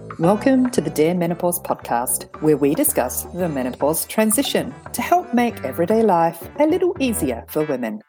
Welcome to the Dear Menopause podcast, where we discuss the menopause transition to help make everyday life a little easier for women.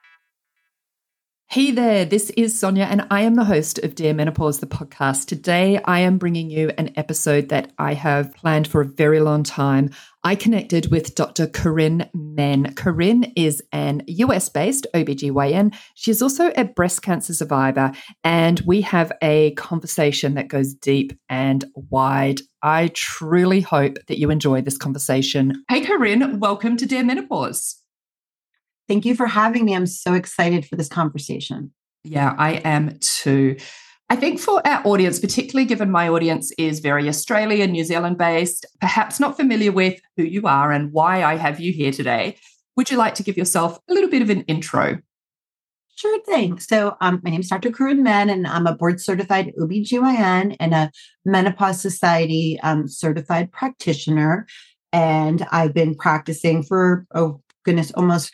Hey there, this is Sonia, and I am the host of Dear Menopause, the podcast. Today, I am bringing you an episode that I have planned for a very long time. I connected with Dr. Corinne Menn. Corinne is an US-based OBGYN. She is also a breast cancer survivor, and we have a conversation that goes deep and wide. I truly hope that you enjoy this conversation. Hey, Corinne, welcome to Dear Menopause. Thank you for having me. I'm so excited for this conversation. Yeah, I am too. I think for our audience, particularly given my audience is very Australian, New Zealand based, perhaps not familiar with who you are and why I have you here today, would you like to give yourself a little bit of an intro? Sure thing. So my name is Dr. Corinne Menn, and I'm a board certified OBGYN and a Menopause Society certified practitioner. And I've been practicing for, almost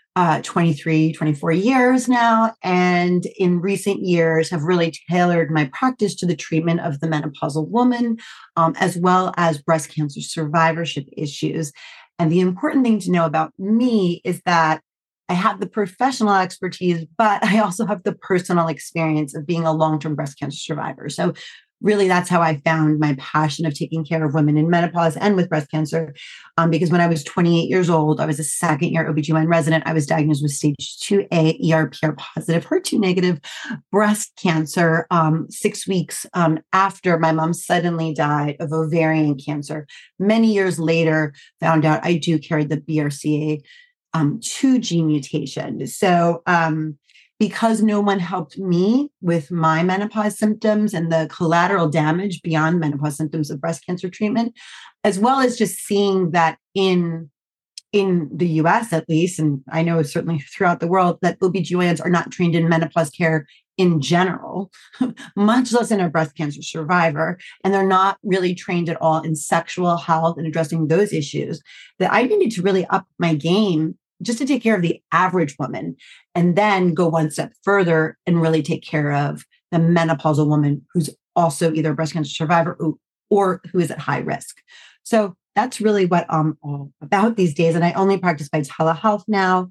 23, 24 years now. And in recent years have really tailored my practice to the treatment of the menopausal woman, as well as breast cancer survivorship issues. And the important thing to know about me is that I have the professional expertise, but I also have the personal experience of being a long-term breast cancer survivor. So really, that's how I found my passion of taking care of women in menopause and with breast cancer. Because when I was 28 years old, I was a second-year OBGYN resident. I was diagnosed with stage 2A ER/PR positive, HER2 negative breast cancer 6 weeks after my mom suddenly died of ovarian cancer. Many years later, found out I do carry the BRCA2 gene mutation. So, because no one helped me with my menopause symptoms and the collateral damage beyond menopause symptoms of breast cancer treatment, as well as just seeing that in the US at least, and I know certainly throughout the world, that OBGYNs are not trained in menopause care in general, much less in a breast cancer survivor. And they're not really trained at all in sexual health and addressing those issues, that I needed to really up my game just to take care of the average woman, and then go one step further and really take care of the menopausal woman who's also either a breast cancer survivor or who is at high risk. So that's really what I'm all about these days. And I only practice by telehealth now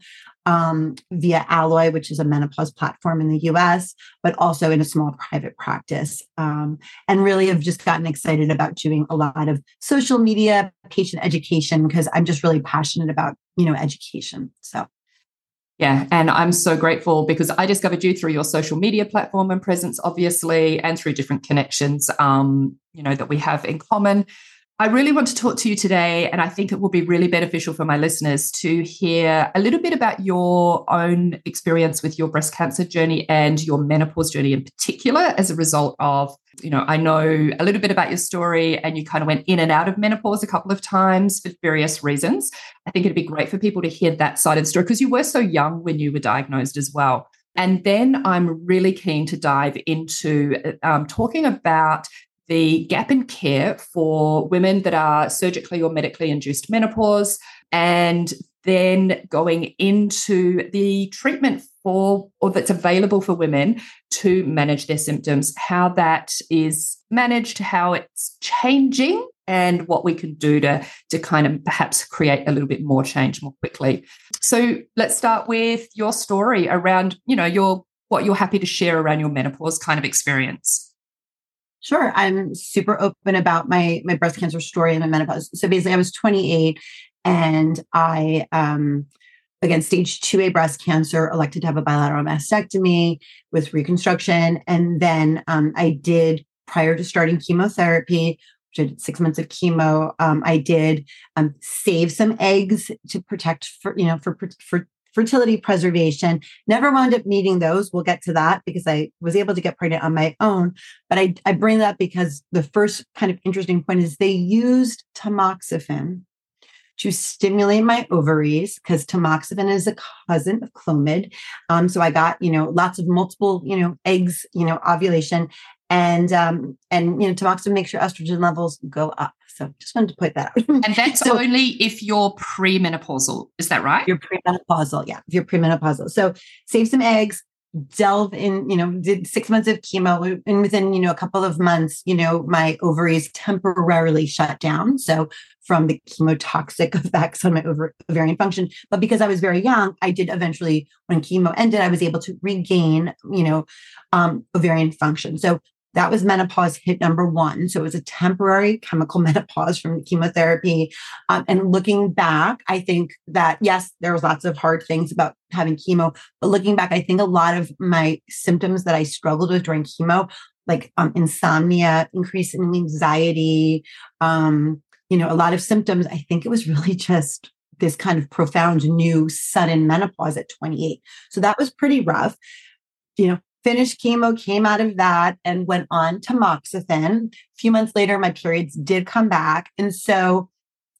via Alloy, which is a menopause platform in the US, but also in a small private practice. And really have just gotten excited about doing a lot of social media, patient education, because I'm just really passionate about, education. So. Yeah, and I'm so grateful because I discovered you through your social media platform and presence, obviously, and through different connections, that we have in common. I really want to talk to you today, and I think it will be really beneficial for my listeners to hear a little bit about your own experience with your breast cancer journey and your menopause journey in particular as a result of, I know a little bit about your story, and you kind of went in and out of menopause a couple of times for various reasons. I think it'd be great for people to hear that side of the story because you were so young when you were diagnosed as well. And then I'm really keen to dive into talking about the gap in care for women that are surgically or medically induced menopause, and then going into the treatment that's available for women to manage their symptoms, how that is managed, how it's changing, and what we can do to kind of perhaps create a little bit more change more quickly. So let's start with your story around, what you're happy to share around your menopause kind of experience. Sure. I'm super open about my breast cancer story and my menopause. So basically, I was 28 and I, again, stage 2A breast cancer, elected to have a bilateral mastectomy with reconstruction. And then I did, prior to starting chemotherapy, which I did 6 months of chemo, I did save some eggs to protect for fertility preservation. Never wound up needing those. We'll get to that because I was able to get pregnant on my own. But I bring that because the first kind of interesting point is they used tamoxifen to stimulate my ovaries, because tamoxifen is a cousin of Clomid. So I got, lots of multiple, eggs, ovulation. And tamoxifen makes your estrogen levels go up. So just wanted to put that out. And that's only if you're premenopausal. Is that right? You're premenopausal. Yeah. If you're premenopausal. So save some eggs, delve in, did 6 months of chemo, and within, a couple of months, my ovaries temporarily shut down. So from the chemotoxic effects on my ovarian function, but because I was very young, I did eventually, when chemo ended, I was able to regain, ovarian function. So that was menopause hit number one. So it was a temporary chemical menopause from chemotherapy. And looking back, I think that, yes, there was lots of hard things about having chemo, but looking back, I think a lot of my symptoms that I struggled with during chemo, like insomnia, increase in anxiety, a lot of symptoms, I think it was really just this kind of profound new sudden menopause at 28. So that was pretty rough. Finished chemo, came out of that and went on tamoxifen. A few months later, my periods did come back. And so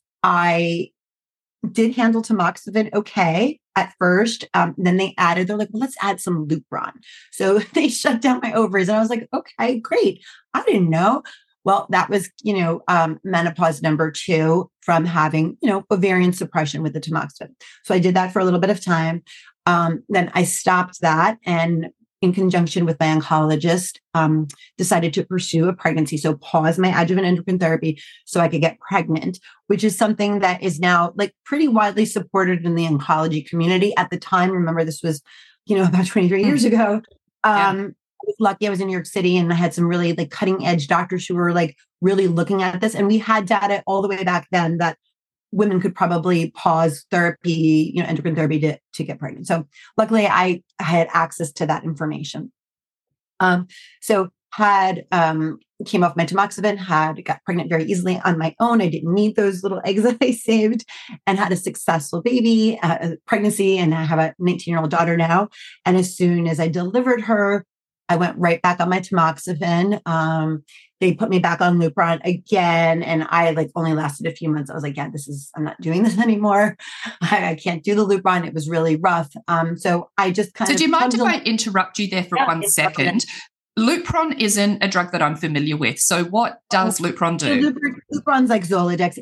I did handle tamoxifen okay at first. Then they're like, well, let's add some Lupron. So they shut down my ovaries. And I was like, okay, great. I didn't know. Well, that was, menopause number 2 from having, ovarian suppression with the tamoxifen. So I did that for a little bit of time. Then I stopped that, and in conjunction with my oncologist, decided to pursue a pregnancy. So pause my adjuvant endocrine therapy so I could get pregnant, which is something that is now like pretty widely supported in the oncology community. At the time, remember, this was, about 23 years ago. I was lucky I was in New York City, and I had some really like cutting edge doctors who were like really looking at this. And we had data all the way back then that women could probably pause therapy, endocrine therapy to get pregnant. So luckily I had access to that information. So had came off my tamoxifen, got pregnant very easily on my own. I didn't need those little eggs that I saved, and had a successful baby, pregnancy, and I have a 19-year-old daughter now. And as soon as I delivered her, I went right back on my tamoxifen. They put me back on Lupron again, and I only lasted a few months. I was like, yeah, I'm not doing this anymore. I can't do the Lupron. It was really rough. So I just kind of. So do you mind if I interrupt you there for 1 second? Lupron isn't a drug that I'm familiar with. So what does Lupron do? Lupron's like Zoladex.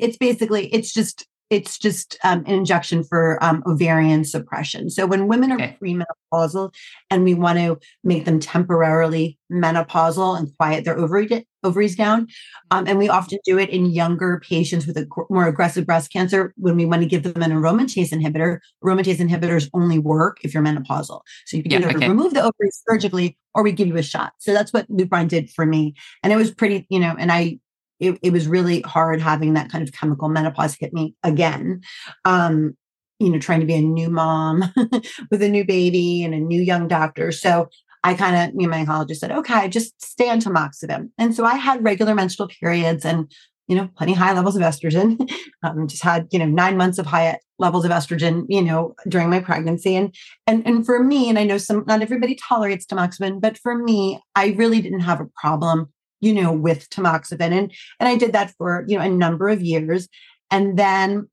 It's just an injection for ovarian suppression. So when women are premenopausal and we want to make them temporarily menopausal and quiet their ovaries down, and we often do it in younger patients with a more aggressive breast cancer when we want to give them an aromatase inhibitor. Aromatase inhibitors only work if you're menopausal. So you can either remove the ovaries surgically or we give you a shot. So that's what Lupron did for me. And it was pretty, and it was really hard having that kind of chemical menopause hit me again. Trying to be a new mom with a new baby and a new young doctor. So I kind of, my oncologist said, okay, just stay on tamoxifen. And so I had regular menstrual periods and, plenty high levels of estrogen. Just had, 9 months of high levels of estrogen, during my pregnancy. And for me, and I know not everybody tolerates tamoxifen, but for me, I really didn't have a problem with tamoxifen. And I did that for, a number of years. And then,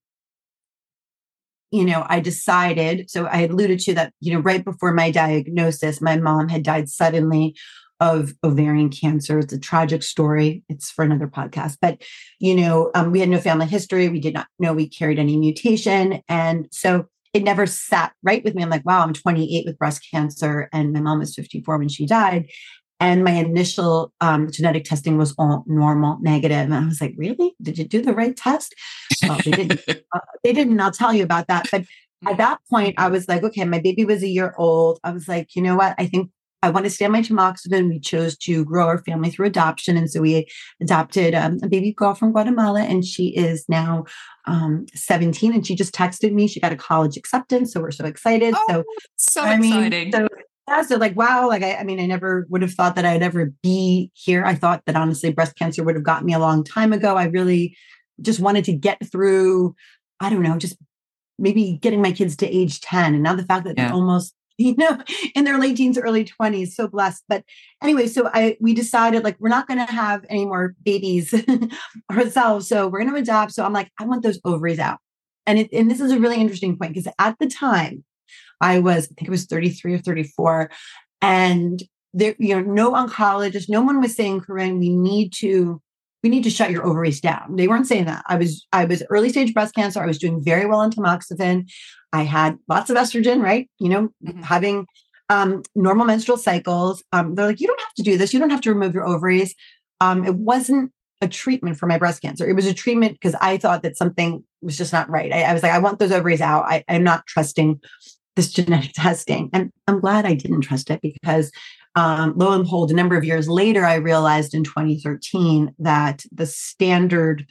I decided, so I alluded to that, right before my diagnosis, my mom had died suddenly of ovarian cancer. It's a tragic story. It's for another podcast, but, we had no family history. We did not know we carried any mutation. And so it never sat right with me. I'm like, wow, I'm 28 with breast cancer. And my mom was 54 when she died. And my initial genetic testing was all normal, negative. And I was like, really? Did you do the right test? Well, they didn't. I'll tell you about that. But at that point, I was like, okay, my baby was a year old. I was like, you know what? I think I want to stay on my tamoxifen. We chose to grow our family through adoption. And so we adopted a baby girl from Guatemala. And she is now 17. And she just texted me. She got a college acceptance. So we're so excited. Oh, so exciting. So wow, I never would have thought that I'd ever be here. I thought that honestly, breast cancer would have gotten me a long time ago. I really just wanted to get through, I don't know, just maybe getting my kids to age 10. And now the fact that they're almost, in their late teens, early 20s, so blessed. But anyway, so we decided we're not going to have any more babies ourselves. So we're going to adopt. So I'm like, I want those ovaries out. And this is a really interesting point because at the time, I think it was 33 or 34. And there, no oncologist, no one was saying, Corinne, we need to shut your ovaries down. They weren't saying that. I was early stage breast cancer. I was doing very well on tamoxifen. I had lots of estrogen, right? Having normal menstrual cycles. They're like, you don't have to do this. You don't have to remove your ovaries. It wasn't a treatment for my breast cancer. It was a treatment because I thought that something was just not right. I was like, I want those ovaries out. I'm not trusting this genetic testing. And I'm glad I didn't trust it because lo and behold, a number of years later, I realized in 2013 that the standard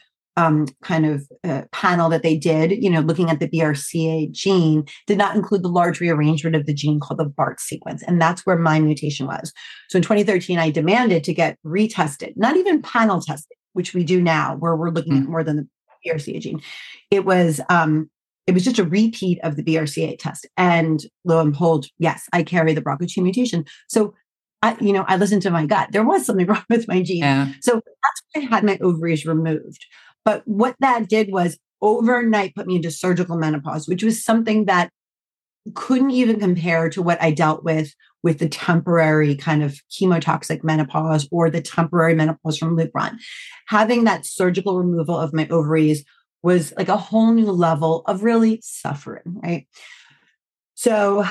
panel that they did, looking at the BRCA gene, did not include the large rearrangement of the gene called the BART sequence. And that's where my mutation was. So in 2013, I demanded to get retested, not even panel tested, which we do now, where we're looking at more than the BRCA gene. It was just a repeat of the BRCA test. And lo and behold, yes, I carry the BRCA2 mutation. So I listened to my gut. There was something wrong with my gene. Yeah. So that's why I had my ovaries removed. But what that did was overnight put me into surgical menopause, which was something that couldn't even compare to what I dealt with the temporary kind of chemotoxic menopause or the temporary menopause from Lupron. Having that surgical removal of my ovaries was like a whole new level of really suffering, right? So,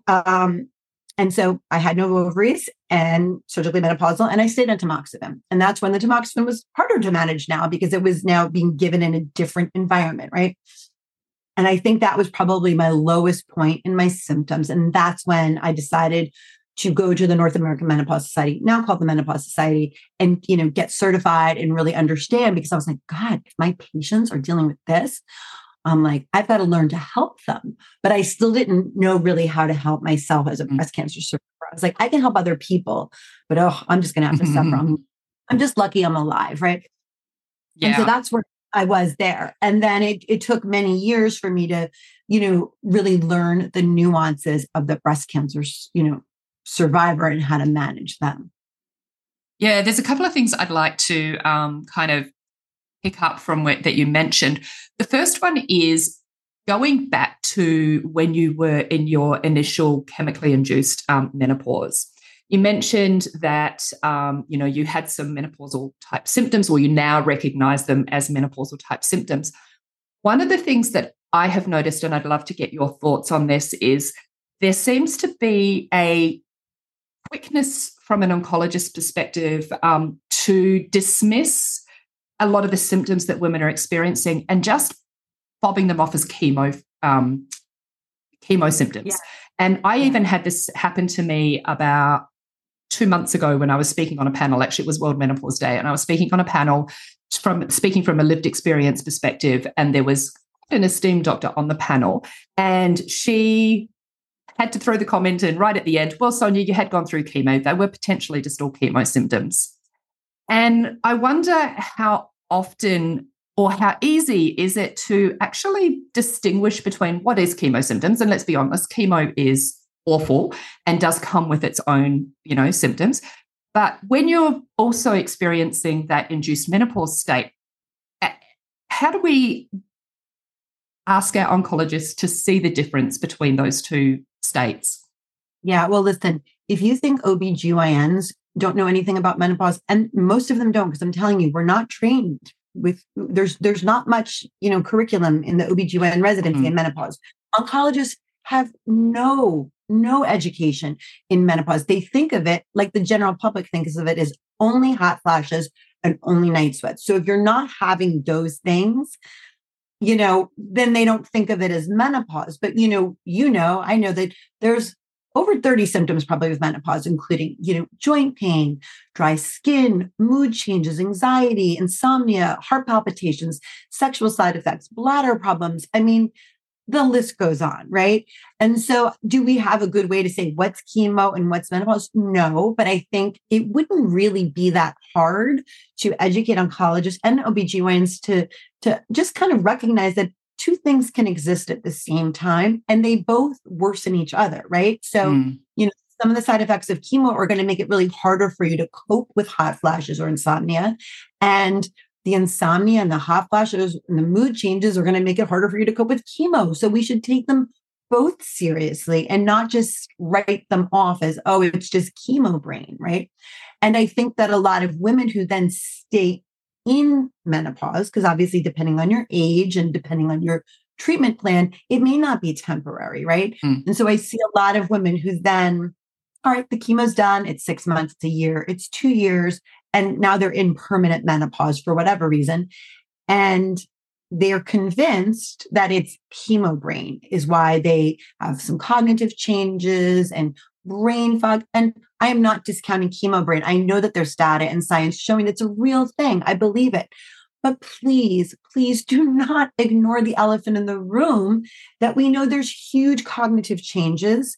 so I had no ovaries and surgically menopausal, and I stayed on tamoxifen. And that's when the tamoxifen was harder to manage now because it was now being given in a different environment, right? And I think that was probably my lowest point in my symptoms. And that's when I decided to go to the North American Menopause Society, now called the Menopause Society, and, get certified and really understand, because I was like, God, if my patients are dealing with this, I'm like, I've got to learn to help them. But I still didn't know really how to help myself as a breast cancer survivor. I was like, I can help other people, but I'm just going to have to suffer. I'm just lucky I'm alive, right? Yeah. And so that's where I was there. And then it took many years for me to, really learn the nuances of the breast cancer, survivor and how to manage them. Yeah, there's a couple of things I'd like to kind of pick up from that you mentioned. The first one is going back to when you were in your initial chemically induced menopause. You mentioned that, you had some menopausal type symptoms, or you now recognize them as menopausal type symptoms. One of the things that I have noticed, and I'd love to get your thoughts on this, is there seems to be a quickness from an oncologist perspective to dismiss a lot of the symptoms that women are experiencing and just bobbing them off as chemo symptoms. Yeah. And I even had this happen to me about 2 months ago when I was speaking on a panel. Actually, it was World Menopause Day, and I was speaking on a panel speaking from a lived experience perspective, and there was an esteemed doctor on the panel, and she had to throw the comment in right at the end, well, Sonia, you had gone through chemo. They were potentially just all chemo symptoms. And I wonder how often or how easy is it to actually distinguish between what is chemo symptoms? And let's be honest, chemo is awful and does come with its own, symptoms. But when you're also experiencing that induced menopause state, how do we ask our oncologists to see the difference between those two states? Yeah, well, listen, if you think OBGYNs don't know anything about menopause, and most of them don't, because I'm telling you, we're not trained with, there's not much, curriculum in the OBGYN residency in menopause. Oncologists have no education in menopause. They think of it like the general public thinks of it as only hot flashes and only night sweats. So if you're not having those things, then they don't think of it as menopause. But, I know that there's over 30 symptoms probably with menopause, including, joint pain, dry skin, mood changes, anxiety, insomnia, heart palpitations, sexual side effects, bladder problems. I mean, the list goes on, right? And so do we have a good way to say what's chemo and what's menopause? No, but I think it wouldn't really be that hard to educate oncologists and OBGYNs to just kind of recognize that two things can exist at the same time and they both worsen each other, right? So, some of the side effects of chemo are going to make it really harder for you to cope with hot flashes or insomnia. And the insomnia and the hot flashes and the mood changes are going to make it harder for you to cope with chemo. So we should take them both seriously and not just write them off as, oh, it's just chemo brain, right? And I think that a lot of women who then stay in menopause, because obviously depending on your age and depending on your treatment plan, it may not be temporary, right? And so I see a lot of women who then, all right, the chemo's done. It's 6 months, it's a year, it's 2 years. And now they're in permanent menopause for whatever reason. And they're convinced that it's chemo brain is why they have some cognitive changes and brain fog. And I am not discounting chemo brain. I know that there's data and science showing it's a real thing. I believe it. But please, please do not ignore the elephant in the room that we know there's huge cognitive changes,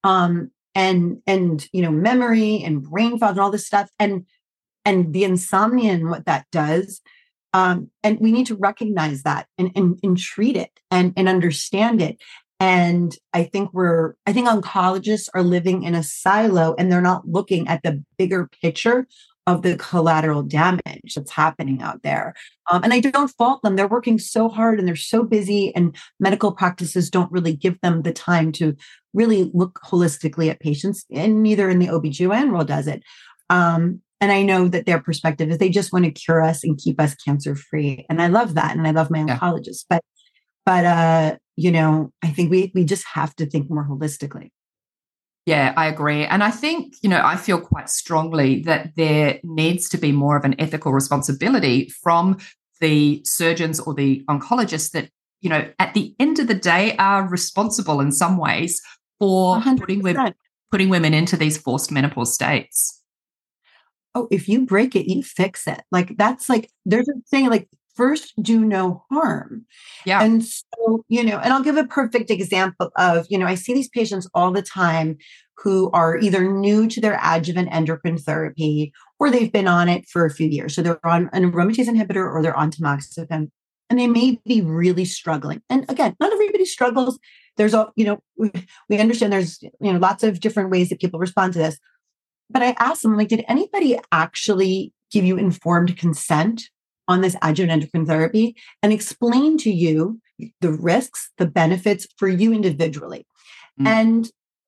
and memory and brain fog and all this stuff, and the insomnia and what that does. And we need to recognize that and treat it and understand it. And I think oncologists are living in a silo, and they're not looking at the bigger picture of the collateral damage that's happening out there. And I don't fault them. They're working so hard and they're so busy, and medical practices don't really give them the time to really look holistically at patients, and neither in the OBGYN world does it. And I know that their perspective is they just want to cure us and keep us cancer free. And I love that. And I love my oncologists, but I think we just have to think more holistically. Yeah, I agree. And I think, I feel quite strongly that there needs to be more of an ethical responsibility from the surgeons or the oncologists that, at the end of the day are responsible in some ways for putting women into these forced menopause states. Oh, if you break it, you fix it. There's a saying first do no harm. Yeah. And so, and I'll give a perfect example of, I see these patients all the time who are either new to their adjuvant endocrine therapy or they've been on it for a few years. So they're on an aromatase inhibitor or they're on tamoxifen, and they may be really struggling. And again, not everybody struggles. There's we understand there's, lots of different ways that people respond to this. But I asked them, did anybody actually give you informed consent on this adjuvant endocrine therapy and explain to you the risks, the benefits for you individually? And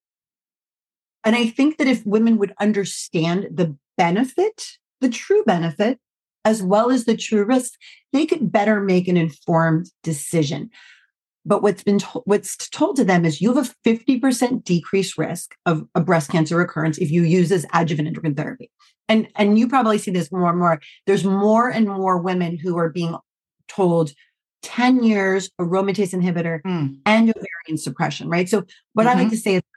I think that if women would understand the benefit, the true benefit, as well as the true risks, they could better make an informed decision. But what's told to them is you have a 50% decreased risk of a breast cancer recurrence if you use this adjuvant endocrine therapy. And you probably see this more and more. There's more and more women who are being told 10 years aromatase inhibitor and ovarian suppression, right? So what I like to say is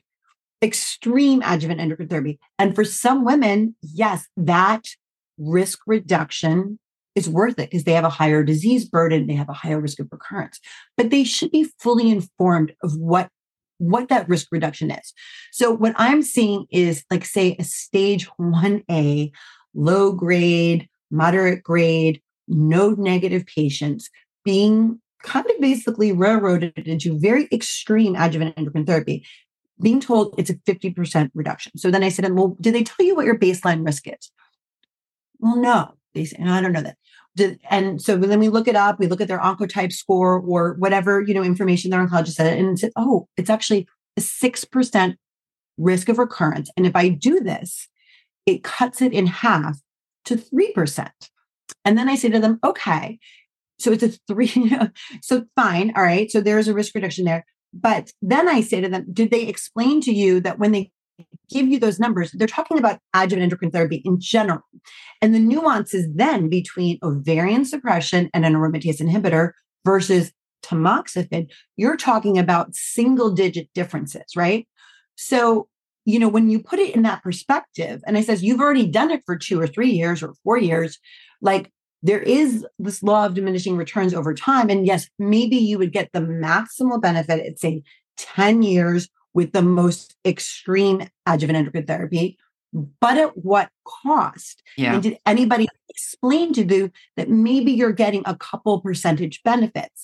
extreme adjuvant endocrine therapy. And for some women, yes, that risk reduction is worth it because they have a higher disease burden, they have a higher risk of recurrence, but they should be fully informed of what that risk reduction is. So what I'm seeing is say a stage 1A, low grade, moderate grade, node negative patients being kind of basically railroaded into very extreme adjuvant endocrine therapy, being told it's a 50% reduction. So then I said, well, did they tell you what your baseline risk is? Well, no. They say, I don't know that. And so then we look it up, we look at their Oncotype score or whatever, information their oncologist said, and said, oh, it's actually a 6% risk of recurrence. And if I do this, it cuts it in half to 3%. And then I say to them, okay, so it's a 3, so fine. All right. So there's a risk reduction there. But then I say to them, did they explain to you that when they give you those numbers, they're talking about adjuvant endocrine therapy in general. And the nuances then between ovarian suppression and an aromatase inhibitor versus tamoxifen, you're talking about single digit differences, right? So, when you put it in that perspective, and I says, you've already done it for 2 or 3 years or 4 years, there is this law of diminishing returns over time. And yes, maybe you would get the maximal benefit at say 10 years with the most extreme adjuvant endocrine therapy, but at what cost? Yeah. And did anybody explain to you that maybe you're getting a couple percentage benefits?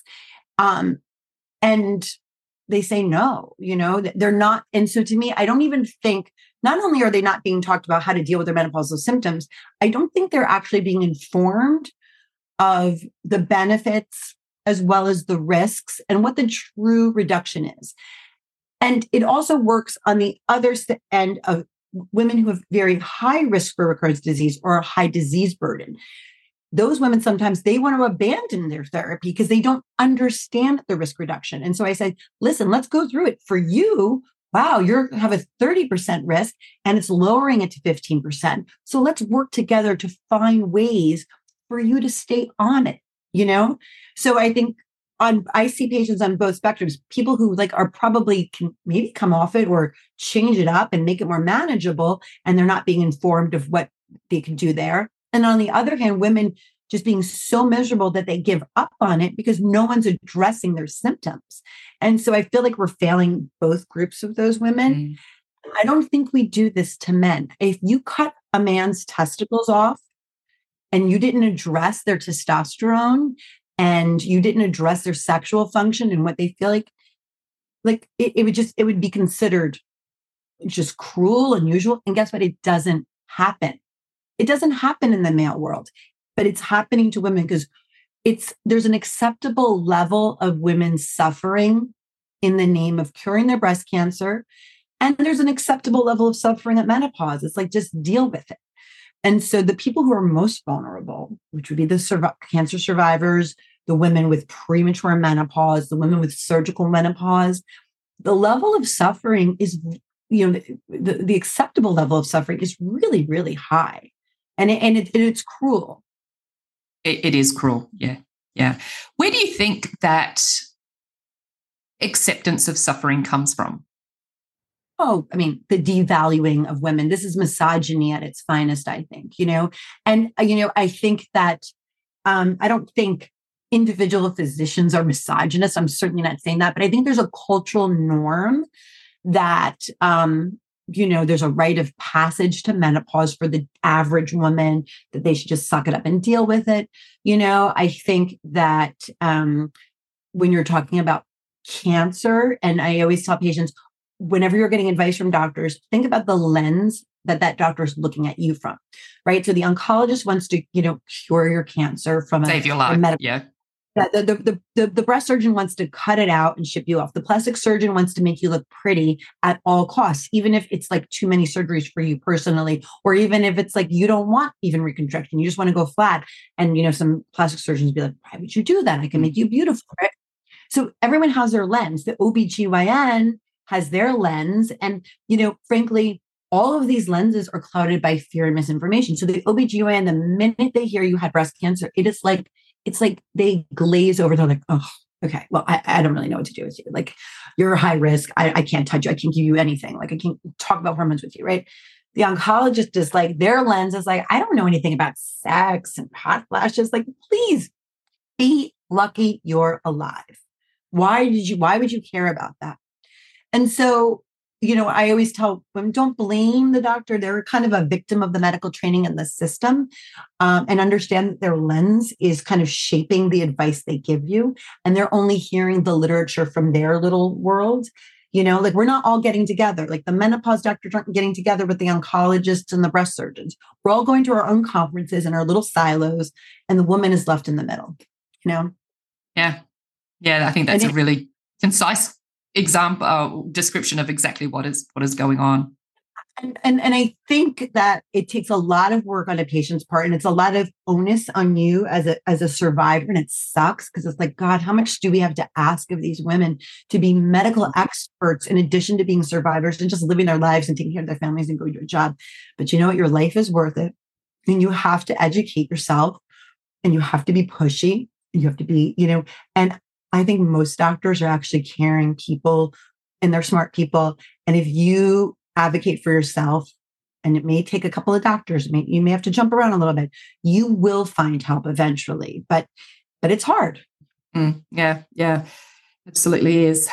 And they say no, they're not. And so to me, I don't even think, not only are they not being talked about how to deal with their menopausal symptoms, I don't think they're actually being informed of the benefits as well as the risks and what the true reduction is. And it also works on the other end of women who have very high risk for recurrence disease or a high disease burden. those women, sometimes they want to abandon their therapy because they don't understand the risk reduction. And so I said, listen, let's go through it. For you, wow, you have a 30% risk and it's lowering it to 15%. So let's work together to find ways for you to stay on it, So I think I see patients on both spectrums, people who are probably can maybe come off it or change it up and make it more manageable, and they're not being informed of what they can do there. And on the other hand, women just being so miserable that they give up on it because no one's addressing their symptoms. And so I feel like we're failing both groups of those women. I don't think we do this to men. If you cut a man's testicles off and you didn't address their testosterone and you didn't address their sexual function and what they feel like it would be considered just cruel, unusual. And guess what? It doesn't happen. It doesn't happen in the male world, but it's happening to women because there's an acceptable level of women suffering in the name of curing their breast cancer. And there's an acceptable level of suffering at menopause. It's like, just deal with it. And so the people who are most vulnerable, which would be the cancer survivors, the women with premature menopause, the women with surgical menopause, the level of suffering is, the acceptable level of suffering is really, really high. And it's cruel. It is cruel. Yeah. Yeah. Where do you think that acceptance of suffering comes from? Oh, I mean, the devaluing of women. This is misogyny at its finest, I think, And, I think that I don't think individual physicians are misogynist. I'm certainly not saying that, but I think there's a cultural norm that, there's a rite of passage to menopause for the average woman, that they should just suck it up and deal with it. I think that when you're talking about cancer, and I always tell patients, whenever you're getting advice from doctors, think about the lens that doctor is looking at you from, right? So the oncologist wants to, cure your cancer from save your life. Yeah. The breast surgeon wants to cut it out and ship you off. The plastic surgeon wants to make you look pretty at all costs, even if it's like too many surgeries for you personally, or even if it's like you don't want even reconstruction, you just want to go flat. And, some plastic surgeons be like, why would you do that? I can make you beautiful, right? So everyone has their lens. The OBGYN has their lens. And, frankly, all of these lenses are clouded by fear and misinformation. So the OBGYN, the minute they hear you had breast cancer, it's like they glaze over. They're like, oh, okay, well, I don't really know what to do with you. Like, you're high risk. I can't touch you. I can't give you anything. Like, I can't talk about hormones with you, right? The oncologist is like, their lens is like, I don't know anything about sex and hot flashes. Like, please be lucky you're alive. Why would you care about that? And so, I always tell women, don't blame the doctor. They're kind of a victim of the medical training and the system, and understand that their lens is kind of shaping the advice they give you. And they're only hearing the literature from their little world. We're not all getting together. Like, the menopause doctors aren't getting together with the oncologists and the breast surgeons. We're all going to our own conferences and our little silos, and the woman is left in the middle, Yeah. Yeah. I think that's a really concise description of exactly what is going on. And I think that it takes a lot of work on a patient's part, and it's a lot of onus on you as a survivor. And it sucks because it's like, God, how much do we have to ask of these women to be medical experts in addition to being survivors and just living their lives and taking care of their families and going to a job? But you know what? Your life is worth it. And you have to educate yourself, and you have to be pushy. You have to be, and I think most doctors are actually caring people, and they're smart people. And if you advocate for yourself, and it may take a couple of doctors, you may have to jump around a little bit, you will find help eventually, but it's hard. Yeah, absolutely is.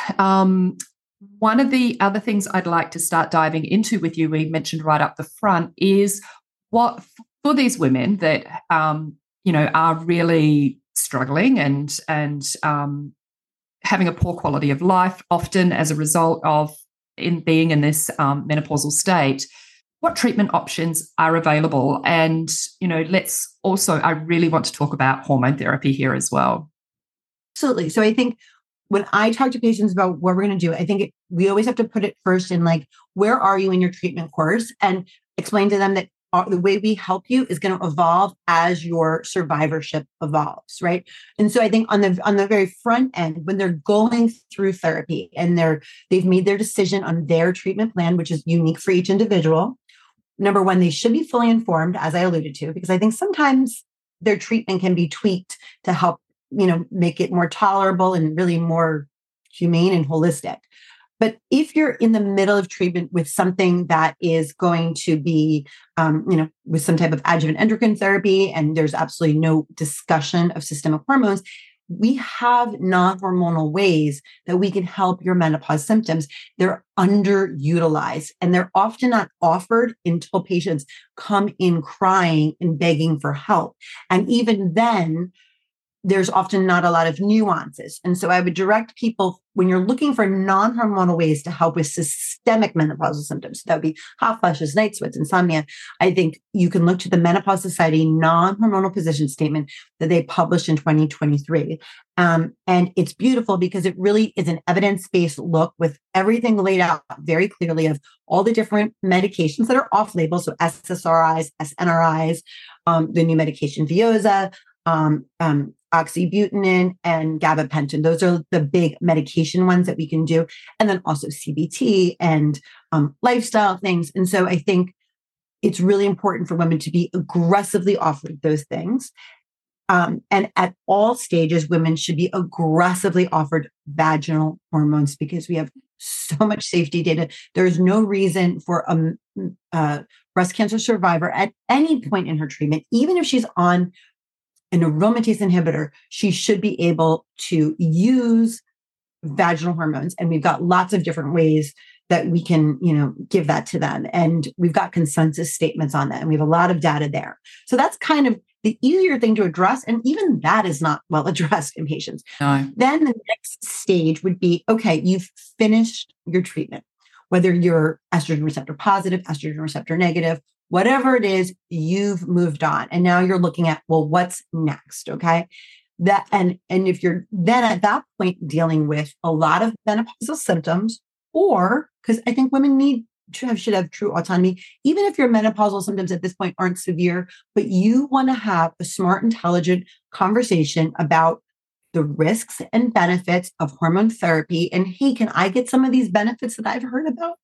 One of the other things I'd like to start diving into with you, we mentioned right up the front, is what for these women that, are really struggling and having a poor quality of life, often as a result of being in this menopausal state. What treatment options are available? And, I really want to talk about hormone therapy here as well. Absolutely. So I think when I talk to patients about what we're going to do, I think we always have to put it first in like, where are you in your treatment course? And explain to them that the way we help you is going to evolve as your survivorship evolves, right? And so I think on the very front end, when they're going through therapy and they've made their decision on their treatment plan, which is unique for each individual. Number one, they should be fully informed, as I alluded to, because I think sometimes their treatment can be tweaked to help, make it more tolerable and really more humane and holistic. But if you're in the middle of treatment with something that is going to be, with some type of adjuvant endocrine therapy, and there's absolutely no discussion of systemic hormones, we have non-hormonal ways that we can help your menopause symptoms. They're underutilized and they're often not offered until patients come in crying and begging for help. And even then, there's often not a lot of nuances. And so I would direct people, when you're looking for non-hormonal ways to help with systemic menopausal symptoms, that would be hot flashes, night sweats, insomnia. I think you can look to the Menopause Society non-hormonal position statement that they published in 2023. And it's beautiful because it really is an evidence-based look with everything laid out very clearly of all the different medications that are off-label. So SSRIs, SNRIs, the new medication Veozah, oxybutynin and gabapentin. Those are the big medication ones that we can do. And then also CBT and lifestyle things. And so I think it's really important for women to be aggressively offered those things. And at all stages, women should be aggressively offered vaginal hormones because we have so much safety data. There's no reason for a breast cancer survivor at any point in her treatment, even if she's on an aromatase inhibitor, she should be able to use vaginal hormones. And we've got lots of different ways that we can, give that to them. And we've got consensus statements on that. And we have a lot of data there. So that's kind of the easier thing to address. And even that is not well addressed in patients. No. Then the next stage would be, okay, you've finished your treatment, whether you're estrogen receptor positive, estrogen receptor negative, whatever it is, you've moved on. And now you're looking at, well, what's next? Okay. And if you're then at that point dealing with a lot of menopausal symptoms, or because I think women should have true autonomy, even if your menopausal symptoms at this point aren't severe, but you want to have a smart, intelligent conversation about the risks and benefits of hormone therapy. And hey, can I get some of these benefits that I've heard about?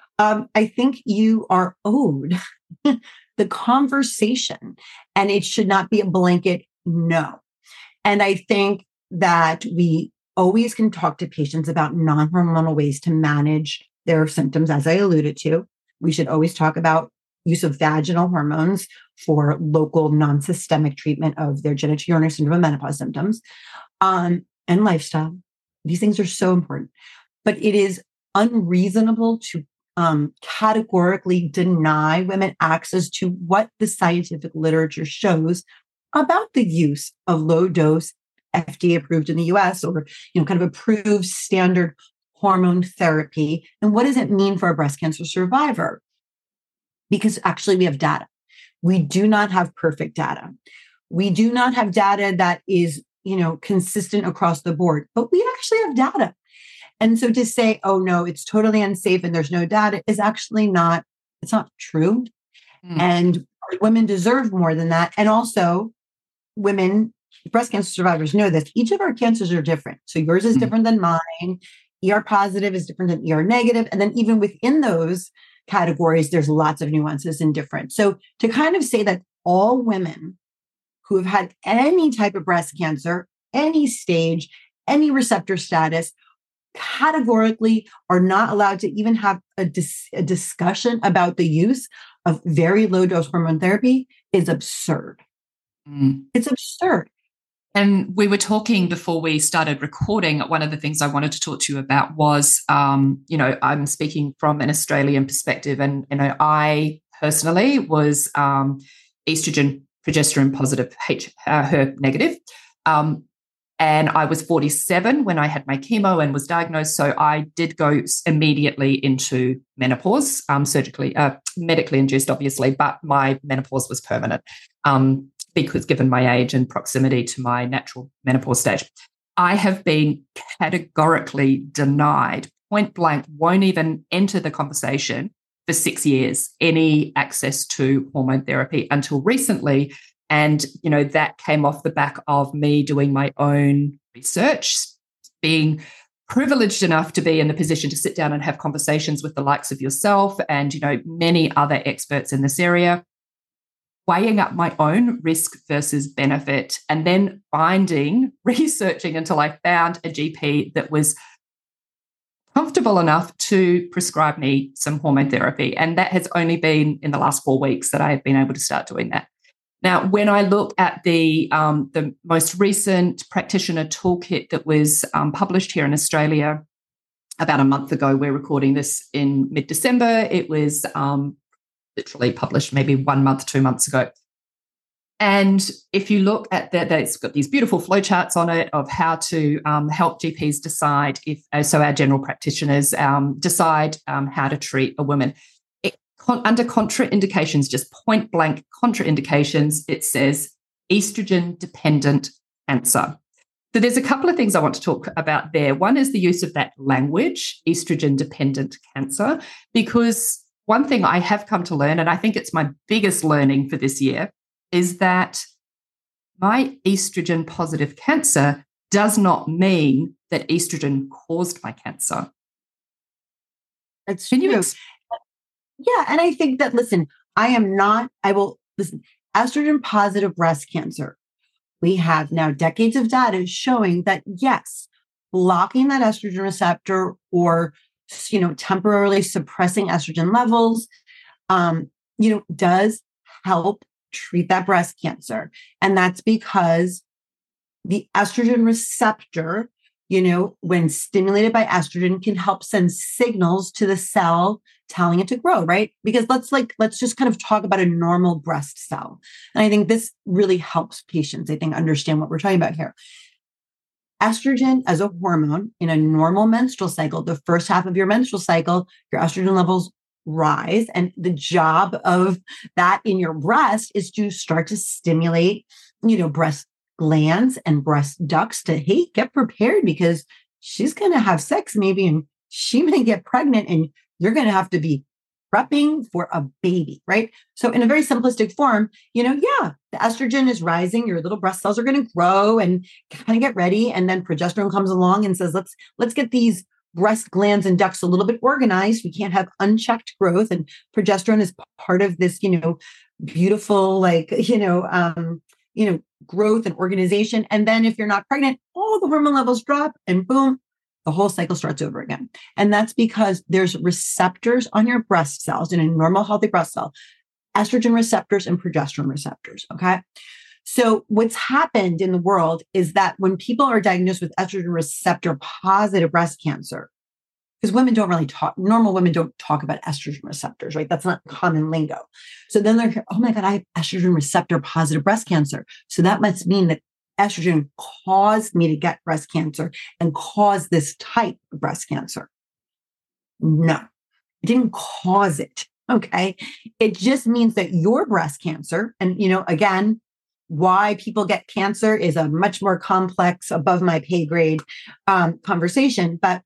I think you are owed the conversation, and it should not be a blanket no. And I think that we always can talk to patients about non-hormonal ways to manage their symptoms, as I alluded to. We should always talk about use of vaginal hormones for local non-systemic treatment of their genitourinary syndrome and menopause symptoms, and lifestyle. These things are so important, but it is unreasonable to categorically deny women access to what the scientific literature shows about the use of low dose FDA approved in the US or, kind of approved standard hormone therapy. And what does it mean for a breast cancer survivor? Because actually we have data. We do not have perfect data. We do not have data that is, consistent across the board, but we actually have data. And so to say, oh no, it's totally unsafe and there's no data is actually it's not true. And women deserve more than that. And also women, breast cancer survivors know this. Each of our cancers are different. So yours is different than mine. ER positive is different than ER negative. And then even within those categories, there's lots of nuances and different. So to kind of say that all women who have had any type of breast cancer, any stage, any receptor status, categorically are not allowed to even have a discussion about the use of very low dose hormone therapy is absurd. It's absurd. And we were talking before we started recording. One of the things I wanted to talk to you about was, I'm speaking from an Australian perspective, and I personally was estrogen, progesterone positive, HER negative. And I was 47 when I had my chemo and was diagnosed. So I did go immediately into menopause, medically induced, obviously, but my menopause was permanent because given my age and proximity to my natural menopause stage. I have been categorically denied, point blank, won't even enter the conversation for 6 years any access to hormone therapy until recently. And, that came off the back of me doing my own research, being privileged enough to be in the position to sit down and have conversations with the likes of yourself and, many other experts in this area, weighing up my own risk versus benefit, and then researching until I found a GP that was comfortable enough to prescribe me some hormone therapy. And that has only been in the last 4 weeks that I have been able to start doing that. Now, when I look at the most recent practitioner toolkit that was published here in Australia about a month ago, we're recording this in mid-December. It was literally published maybe 1 month, 2 months ago. And if you look at that, it's got these beautiful flowcharts on it of how to help GPs decide our general practitioners decide how to treat a woman. Under contraindications, just point blank contraindications, it says estrogen-dependent cancer. So there's a couple of things I want to talk about there. One is the use of that language, estrogen-dependent cancer, because one thing I have come to learn, and I think it's my biggest learning for this year, is that my estrogen-positive cancer does not mean that estrogen caused my cancer. That's true. Yeah. And I think that, listen, estrogen positive breast cancer. We have now decades of data showing that, yes, blocking that estrogen receptor or, temporarily suppressing estrogen levels, does help treat that breast cancer. And that's because the estrogen receptor, when stimulated by estrogen, can help send signals to the cell telling it to grow, right? Because let's just kind of talk about a normal breast cell. And I think this really helps patients, understand what we're talking about here. Estrogen as a hormone in a normal menstrual cycle, the first half of your menstrual cycle, your estrogen levels rise. And the job of that in your breast is to start to stimulate, breast glands and breast ducts to, hey, get prepared because she's going to have sex maybe and she may get pregnant and you're going to have to be prepping for a baby, right? So in a very simplistic form, the estrogen is rising, your little breast cells are going to grow and kind of get ready. And then progesterone comes along and says, let's get these breast glands and ducts a little bit organized. We can't have unchecked growth. And progesterone is part of this, beautiful, growth and organization. And then if you're not pregnant, all the hormone levels drop and boom, the whole cycle starts over again. And that's because there's receptors on your breast cells in a normal, healthy breast cell, estrogen receptors and progesterone receptors. Okay. So what's happened in the world is that when people are diagnosed with estrogen receptor positive breast cancer, because normal women don't talk about estrogen receptors, right? That's not common lingo. So then they're, oh my God, I have estrogen receptor positive breast cancer. So that must mean that estrogen caused me to get breast cancer and caused this type of breast cancer. No, it didn't cause it. Okay. It just means that your breast cancer, and again, why people get cancer is a much more complex, above my pay grade conversation, but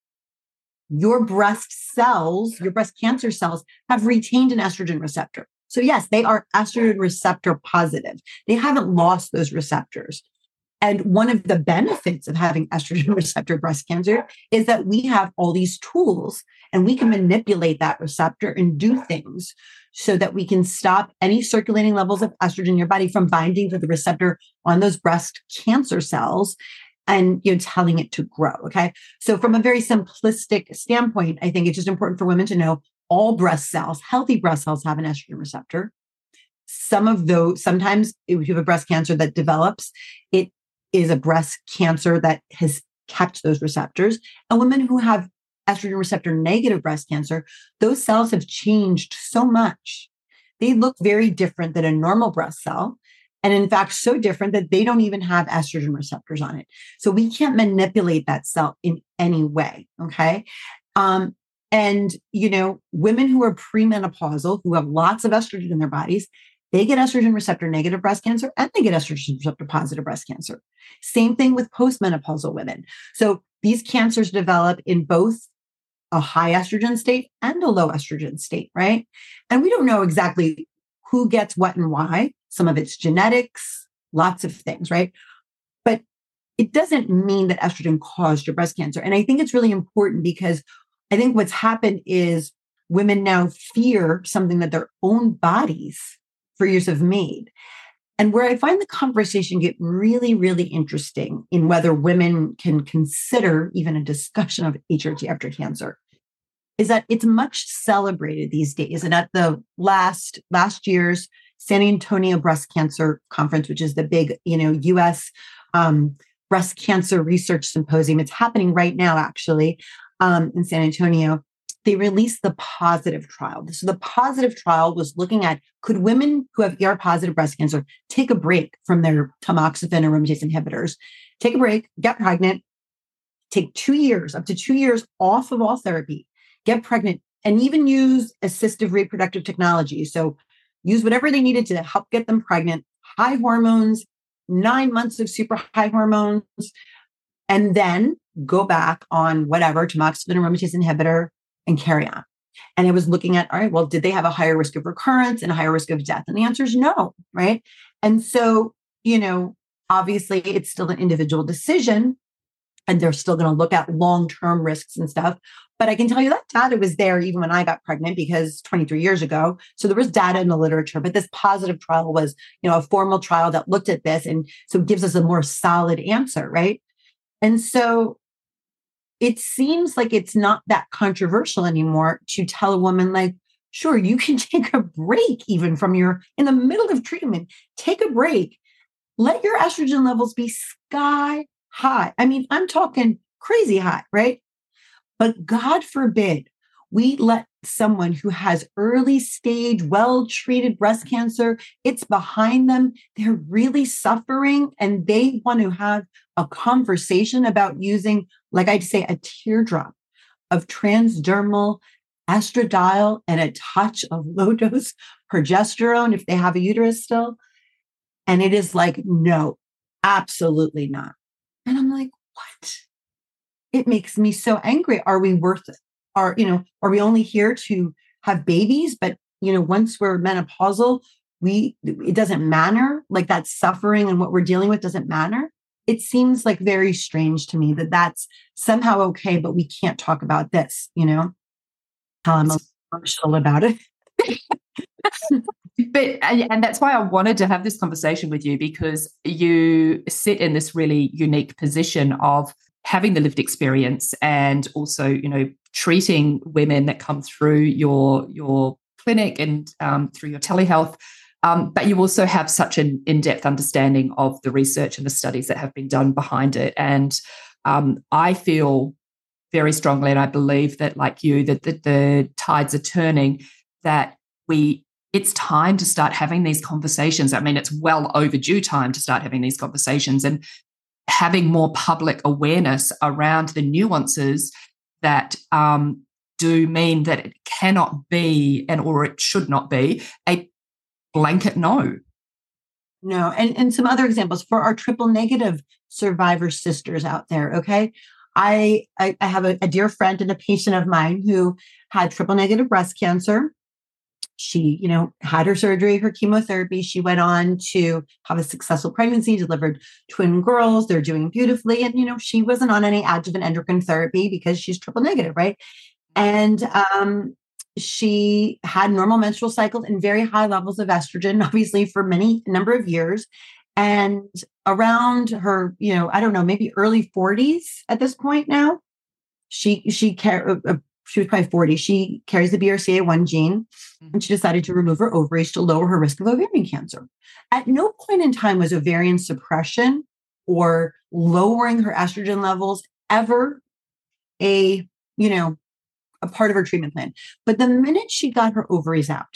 your breast cancer cells have retained an estrogen receptor. So yes, they are estrogen receptor positive. They haven't lost those receptors. And one of the benefits of having estrogen receptor breast cancer is that we have all these tools and we can manipulate that receptor and do things so that we can stop any circulating levels of estrogen in your body from binding to the receptor on those breast cancer cells and telling it to grow. Okay. So from a very simplistic standpoint, I think it's just important for women to know all breast cells, healthy breast cells, have an estrogen receptor. Some of those, sometimes if you have a breast cancer that develops, it is a breast cancer that has kept those receptors. And women who have estrogen receptor negative breast cancer, those cells have changed so much. They look very different than a normal breast cell. And in fact, so different that they don't even have estrogen receptors on it. So we can't manipulate that cell in any way. Okay. And, women who are premenopausal, who have lots of estrogen in their bodies, they get estrogen receptor negative breast cancer and they get estrogen receptor positive breast cancer. Same thing with postmenopausal women. So these cancers develop in both a high estrogen state and a low estrogen state, right? And we don't know exactly who gets what and why. Some of it's genetics, lots of things, right? But it doesn't mean that estrogen caused your breast cancer. And I think it's really important because I think what's happened is women now fear something that their own bodies for years have made. And where I find the conversation get really, really interesting in whether women can consider even a discussion of HRT after cancer is that it's much celebrated these days. And at the last year's San Antonio Breast Cancer Conference, which is the big, U.S. Breast Cancer Research Symposium, it's happening right now, actually, in San Antonio. They released the positive trial. So the positive trial was looking at, could women who have ER-positive breast cancer take a break from their tamoxifen or aromatase inhibitors, take a break, get pregnant, take 2 years, up to 2 years off of all therapy, get pregnant, and even use assistive reproductive technology. So use whatever they needed to help get them pregnant, high hormones, 9 months of super high hormones, and then go back on whatever, tamoxifen or aromatase inhibitor, and carry on. And it was looking at, all right, well, did they have a higher risk of recurrence and a higher risk of death? And the answer is no, right? And so, obviously it's still an individual decision and they're still going to look at long-term risks and stuff. But I can tell you that data was there even when I got pregnant because 23 years ago. So there was data in the literature, but this positive trial was, a formal trial that looked at this. And so it gives us a more solid answer, right? And so it seems like it's not that controversial anymore to tell a woman like, sure, you can take a break even from in the middle of treatment, take a break, let your estrogen levels be sky high. I mean, I'm talking crazy high, right? But God forbid we let someone who has early stage, well-treated breast cancer, it's behind them, they're really suffering, and they want to have a conversation about using, like I'd say, a teardrop of transdermal estradiol and a touch of low-dose progesterone if they have a uterus still. And it is like, no, absolutely not. And I'm like, what? It makes me so angry. Are we worth it? Are we only here to have babies? But, once we're menopausal, it doesn't matter. Like that suffering and what we're dealing with doesn't matter. It seems like very strange to me that that's somehow okay, but we can't talk about this, how I'm emotional about it. And that's why I wanted to have this conversation with you, because you sit in this really unique position of having the lived experience and also, treating women that come through your clinic and through your telehealth. But you also have such an in-depth understanding of the research and the studies that have been done behind it. And I feel very strongly, and I believe that, like you, that the tides are turning, that it's time to start having these conversations. I mean, it's well overdue time to start having these conversations and having more public awareness around the nuances that do mean that it cannot be, or it should not be, a blanket no. No. And some other examples for our triple negative survivor sisters out there. Okay. I have a dear friend and a patient of mine who had triple negative breast cancer. She, had her surgery, her chemotherapy. She went on to have a successful pregnancy, delivered twin girls. They're doing beautifully. And, she wasn't on any adjuvant endocrine therapy because she's triple negative, right? And she had normal menstrual cycles and very high levels of estrogen, obviously, for number of years. And around her, I don't know, maybe early 40s at this point now, she was probably 40. She carries the BRCA1 gene, and she decided to remove her ovaries to lower her risk of ovarian cancer. At no point in time was ovarian suppression or lowering her estrogen levels ever a part of her treatment plan. But the minute she got her ovaries out,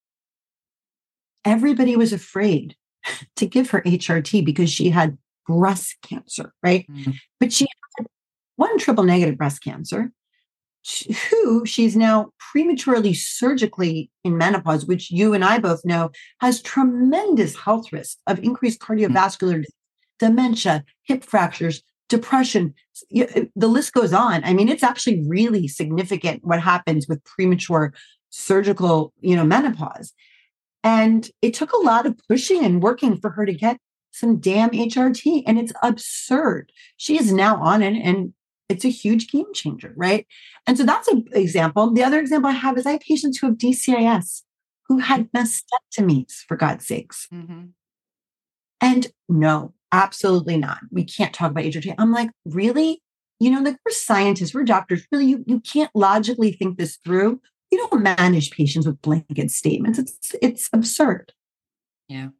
everybody was afraid to give her HRT because she had breast cancer, right? Mm-hmm. But she had one triple negative breast cancer, who she's now prematurely surgically in menopause, which you and I both know has tremendous health risks of increased cardiovascular disease, dementia, hip fractures, depression. The list goes on. I mean, it's actually really significant what happens with premature surgical, menopause. And it took a lot of pushing and working for her to get some damn HRT. And it's absurd. She is now on it, and it's a huge game changer, right? And so that's an example. The other example I have is I have patients who have DCIS, who had mastectomies, for God's sakes. Mm-hmm. And no, absolutely not. We can't talk about HRT. I'm like, really? We're scientists, we're doctors. Really, you can't logically think this through. You don't manage patients with blanket statements. It's absurd. Yeah.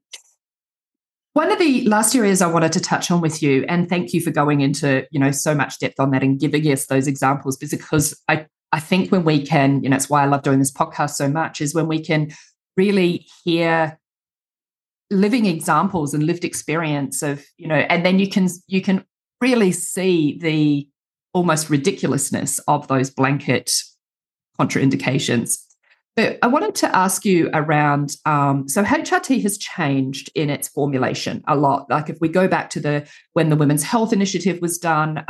One of the last areas I wanted to touch on with you, and thank you for going into, so much depth on that and giving us those examples, because I think when we can, it's why I love doing this podcast so much, is when we can really hear living examples and lived experience of, and then you can really see the almost ridiculousness of those blanket contraindications. But I wanted to ask you around, so HRT has changed in its formulation a lot. Like if we go back to when the Women's Health Initiative was done,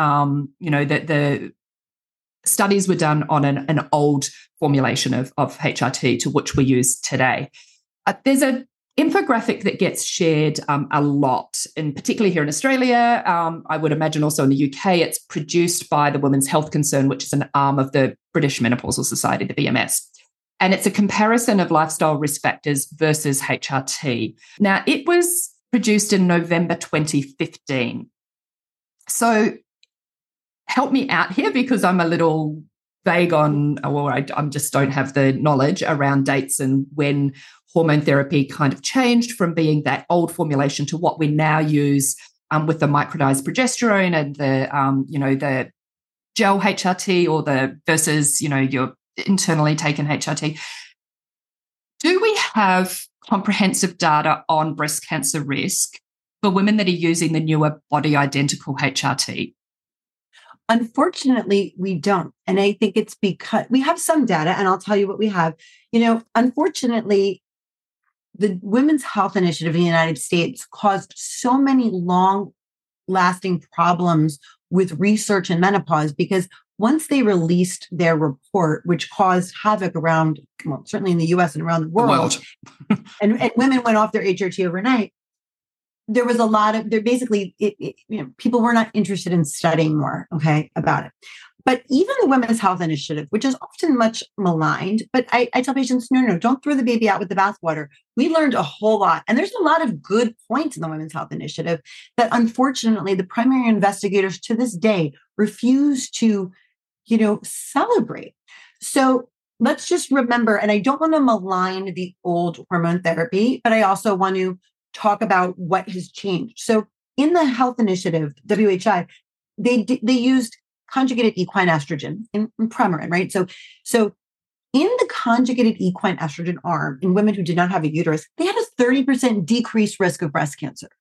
the studies were done on an old formulation of HRT to which we use today. There's an infographic that gets shared a lot, and particularly here in Australia, I would imagine also in the UK, it's produced by the Women's Health Concern, which is an arm of the British Menopausal Society, the BMS. And it's a comparison of lifestyle risk factors versus HRT. Now, it was produced in November 2015. So help me out here, because I'm a little vague on, or I just don't have the knowledge around dates and when hormone therapy kind of changed from being that old formulation to what we now use with the micronized progesterone and the gel HRT, or versus your internally taken HRT. Do we have comprehensive data on breast cancer risk for women that are using the newer body identical HRT? Unfortunately, we don't. And I think it's because we have some data, and I'll tell you what we have. Unfortunately, the Women's Health Initiative in the United States caused so many long-lasting problems with research in menopause, because once they released their report, which caused havoc around, well, certainly in the US and around the world, and women went off their HRT overnight, there was a lot of, people were not interested in studying more, about it. But even the Women's Health Initiative, which is often much maligned, but I tell patients, no, don't throw the baby out with the bathwater. We learned a whole lot. And there's a lot of good points in the Women's Health Initiative that unfortunately the primary investigators to this day refuse to, celebrate. So let's just remember, and I don't want to malign the old hormone therapy, but I also want to talk about what has changed. So in the Health Initiative, WHI, they used conjugated equine estrogen in Premarin, right? So in the conjugated equine estrogen arm in women who did not have a uterus, they had a 30% decreased risk of breast cancer.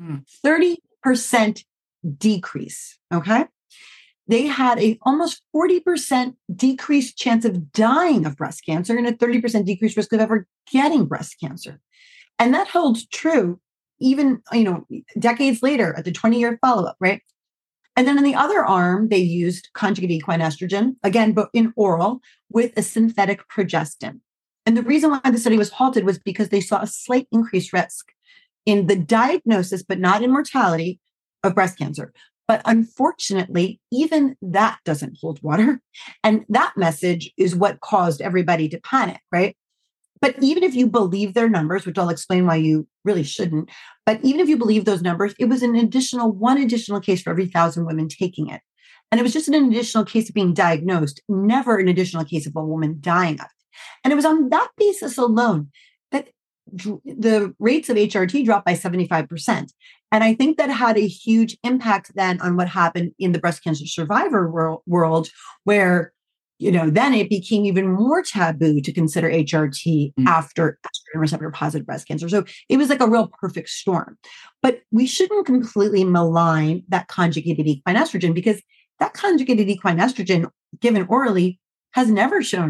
30% decrease, okay? They had a almost 40% decreased chance of dying of breast cancer and a 30% decreased risk of ever getting breast cancer. And that holds true even, decades later at the 20-year follow-up, right? And then in the other arm, they used conjugated equine estrogen, again, but in oral, with a synthetic progestin. And the reason why the study was halted was because they saw a slight increased risk in the diagnosis, but not in mortality, of breast cancer. But unfortunately, even that doesn't hold water. And that message is what caused everybody to panic, right? But even if you believe their numbers, which I'll explain why you really shouldn't, but even if you believe those numbers, it was one additional case for every 1,000 women taking it. And it was just an additional case of being diagnosed, never an additional case of a woman dying of it. And it was on that basis alone that the rates of HRT dropped by 75%. And I think that had a huge impact then on what happened in the breast cancer survivor world, where then it became even more taboo to consider HRT after estrogen receptor positive breast cancer. So it was like a real perfect storm. But we shouldn't completely malign that conjugated equine estrogen, because that conjugated equine estrogen given orally has never shown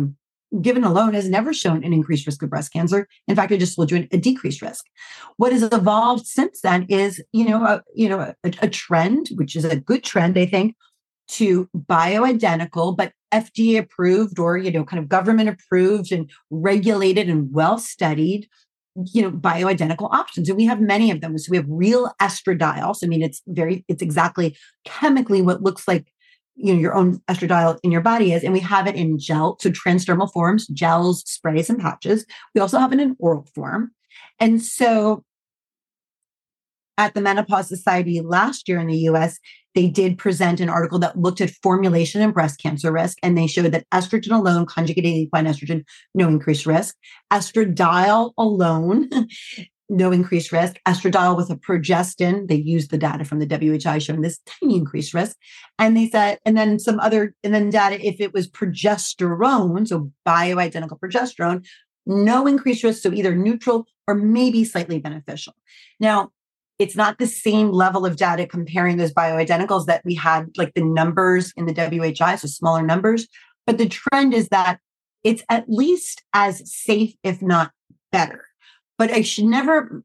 given alone has never shown an increased risk of breast cancer. In fact, it just will do a decreased risk. What has evolved since then is, a trend, which is a good trend, I think, to bioidentical, but FDA approved or, kind of government approved and regulated and well-studied, bioidentical options. And we have many of them. So we have real estradiols. I mean, it's exactly chemically what looks like, your own estradiol in your body is. And we have it in gel, so transdermal forms, gels, sprays, and patches. We also have it in oral form. And so at the Menopause Society last year in the US, they did present an article that looked at formulation and breast cancer risk. And they showed that estrogen alone, conjugated equine estrogen, no increased risk. Estradiol alone, no increased risk. Estradiol with a progestin, they used the data from the WHI showing this tiny increased risk. And they said, and then data if it was progesterone, so bioidentical progesterone, no increased risk. So either neutral or maybe slightly beneficial. Now, it's not the same level of data comparing those bioidenticals that we had, like the numbers in the WHI, so smaller numbers. But the trend is that it's at least as safe, if not better. But I should never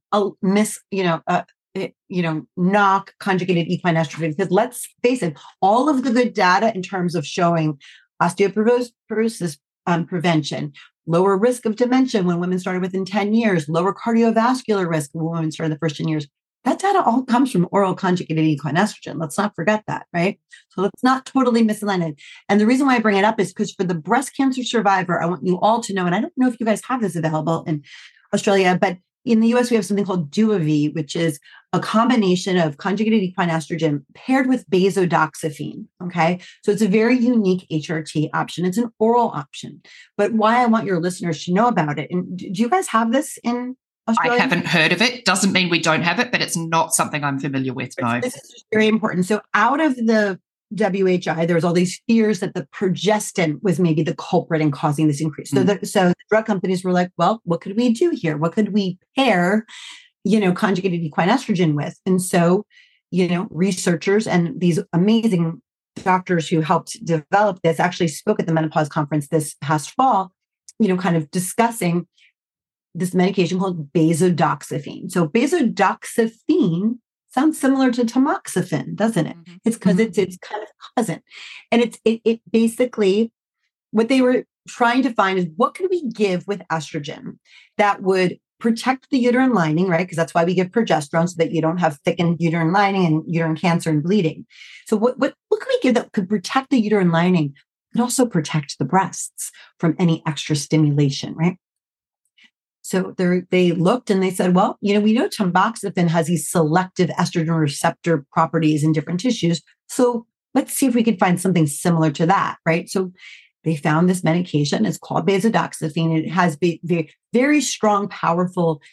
knock conjugated equine estrogen, because let's face it, all of the good data in terms of showing osteoporosis prevention, lower risk of dementia when women started within 10 years, lower cardiovascular risk when women started the first 10 years. That data all comes from oral conjugated equine estrogen. Let's not forget that, right? So let's not totally misalign it. And the reason why I bring it up is because for the breast cancer survivor, I want you all to know, and I don't know if you guys have this available in Australia, but in the US, we have something called Duavi, which is a combination of conjugated equine estrogen paired with basodoxifene. Okay. So it's a very unique HRT option. It's an oral option. But why I want your listeners to know about it. And do you guys have this in Australia? I haven't heard of it. Doesn't mean we don't have it, but it's not something I'm familiar with. No. This is very important. So out of the WHI, there was all these fears that the progestin was maybe the culprit in causing this increase. So the drug companies were like, well, what could we do here? What could we pair, conjugated equine estrogen with? And so, researchers and these amazing doctors who helped develop this actually spoke at the menopause conference this past fall, kind of discussing this medication called basodoxifene. So basodoxifene sounds similar to tamoxifen, doesn't it? Mm-hmm. It's because it's kind of cousin. And it basically, what they were trying to find is what can we give with estrogen that would protect the uterine lining, right? Because that's why we give progesterone, so that you don't have thickened uterine lining and uterine cancer and bleeding. So what can we give that could protect the uterine lining and also protect the breasts from any extra stimulation, right? So they looked and they said, well, we know tamoxifen has these selective estrogen receptor properties in different tissues. So let's see if we could find something similar to that, right? So they found this medication. It's called basodoxifene. It has very, very strong, powerful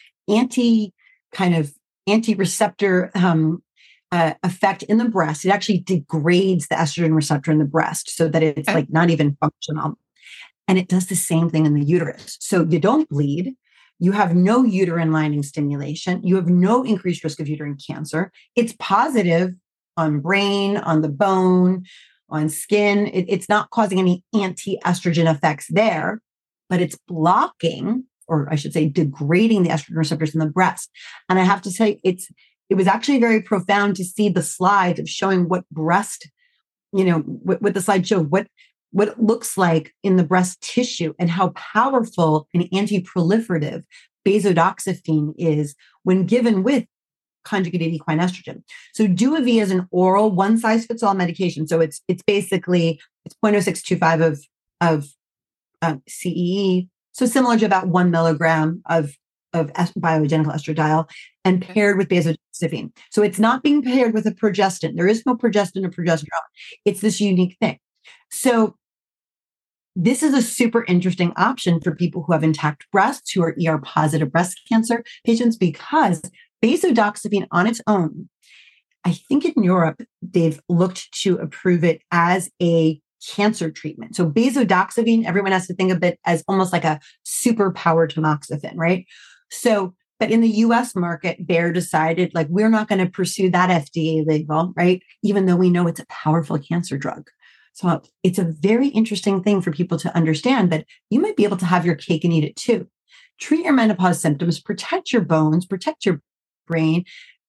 anti-receptor effect in the breast. It actually degrades the estrogen receptor in the breast so that it's like not even functional. And it does the same thing in the uterus. So you don't bleed. You have no uterine lining stimulation. You have no increased risk of uterine cancer. It's positive on brain, on the bone, on skin. It's not causing any anti-estrogen effects there, but it's blocking, or I should say, degrading the estrogen receptors in the breast. And I have to say, it was actually very profound to see the slides of showing what breast, what the slide showed, what it looks like in the breast tissue and how powerful and anti-proliferative basodoxifene is when given with conjugated equine estrogen. So Duavi is an oral one-size-fits-all medication. So it's basically 0.0625 of CEE. So similar to about 1 milligram of bioidentical estradiol and paired with basodoxifene. So it's not being paired with a progestin. There is no progestin or progesterone. It's this unique thing. So this is a super interesting option for people who have intact breasts, who are ER-positive breast cancer patients, because basodoxifene on its own, I think in Europe, they've looked to approve it as a cancer treatment. So basodoxifene, everyone has to think of it as almost like a superpower tamoxifen, right? So, but in the US market, Bayer decided, like, we're not going to pursue that FDA label, right? Even though we know it's a powerful cancer drug. So it's a very interesting thing for people to understand that you might be able to have your cake and eat it too. Treat your menopause symptoms, protect your bones, protect your brain,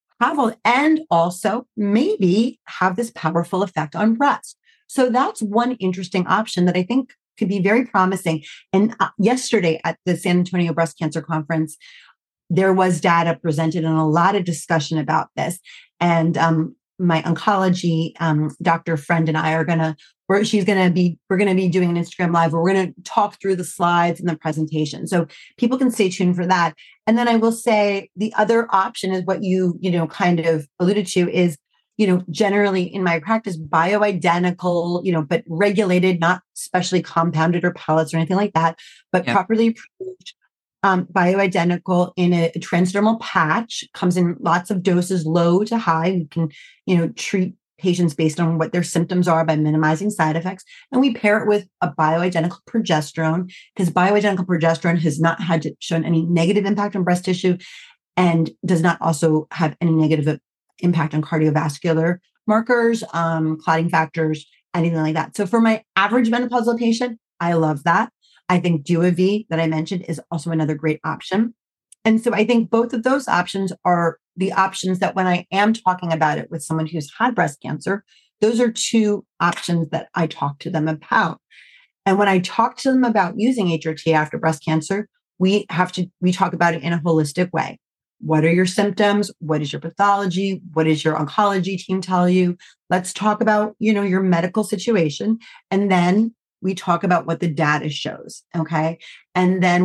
and also maybe have this powerful effect on breast. So that's one interesting option that I think could be very promising. And yesterday at the San Antonio Breast Cancer Conference, there was data presented and a lot of discussion about this. And my oncology doctor friend and I are we're going to be doing an Instagram live where we're going to talk through the slides and the presentation. So people can stay tuned for that. And then I will say the other option is what you kind of alluded to is, generally in my practice, bioidentical, but regulated, not specially compounded or pellets or anything like that, but properly approved, bioidentical in a transdermal patch, comes in lots of doses, low to high. We can, treat patients based on what their symptoms are by minimizing side effects. And we pair it with a bioidentical progesterone because bioidentical progesterone has not shown any negative impact on breast tissue and does not also have any negative impact on cardiovascular markers, clotting factors, anything like that. So for my average menopausal patient, I love that. I think DuoV that I mentioned is also another great option. And so I think both of those options are the options that when I am talking about it with someone who's had breast cancer, those are two options that I talk to them about. And when I talk to them about using HRT after breast cancer, we talk about it in a holistic way. What are your symptoms? What is your pathology? What does your oncology team tell you? Let's talk about, your medical situation. And then we talk about what the data shows. Okay. And then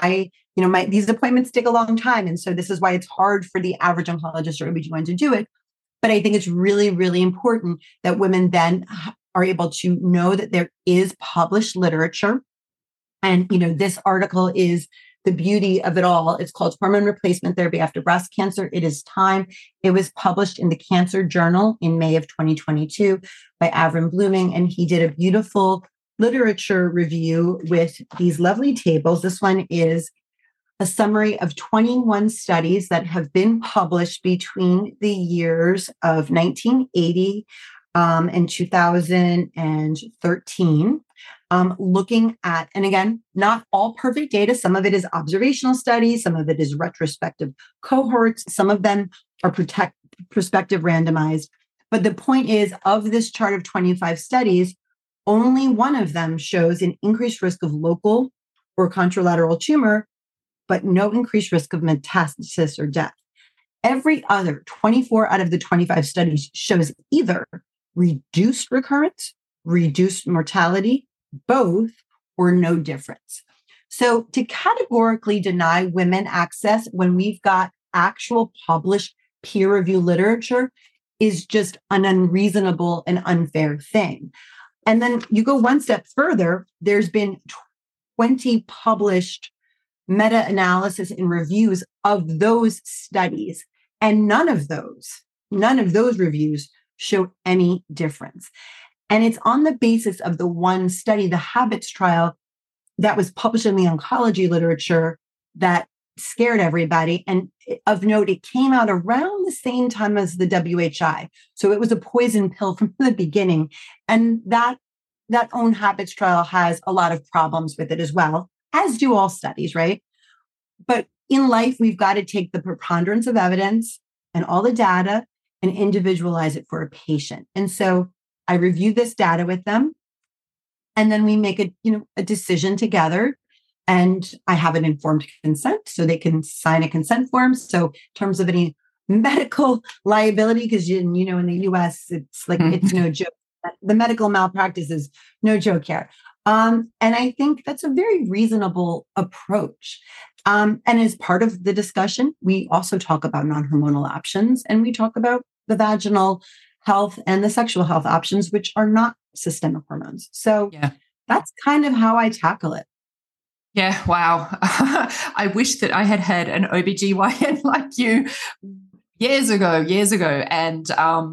these appointments take a long time. And so this is why it's hard for the average oncologist or OB/GYN to do it. But I think it's really, really important that women then are able to know that there is published literature. And, this article is the beauty of it all. It's called Hormone Replacement Therapy After Breast Cancer. It is time. It was published in the Cancer Journal in May of 2022 by Avram Blooming. And he did a beautiful literature review with these lovely tables. This one is a summary of 21 studies that have been published between the years of 1980 and 2013, looking at, and again, not all perfect data. Some of it is observational studies. Some of it is retrospective cohorts. Some of them are prospective randomized. But the point is, of this chart of 25 studies, only one of them shows an increased risk of local or contralateral tumor, but no increased risk of metastasis or death. Every other 24 out of the 25 studies shows either reduced recurrence, reduced mortality, both, or no difference. So to categorically deny women access when we've got actual published peer-reviewed literature is just an unreasonable and unfair thing. And then you go one step further, there's been 20 published meta-analysis and reviews of those studies. And none of those reviews show any difference. And it's on the basis of the one study, the HABITS trial, that was published in the oncology literature that scared everybody. And of note, it came out around the same time as the WHI. So it was a poison pill from the beginning. And that own HABITS trial has a lot of problems with it as well, as do all studies, right? But in life, we've got to take the preponderance of evidence and all the data and individualize it for a patient. And so I review this data with them, and then we make a decision together. And I have an informed consent, so they can sign a consent form. So in terms of any medical liability, because in the US, it's like it's no joke. The medical malpractice is no joke here. And I think that's a very reasonable approach. And as part of the discussion, we also talk about non-hormonal options, and we talk about the vaginal health and the sexual health options, which are not systemic hormones. So that's kind of how I tackle it. Yeah. Wow. I wish that I had an OB/GYN like you years ago. And,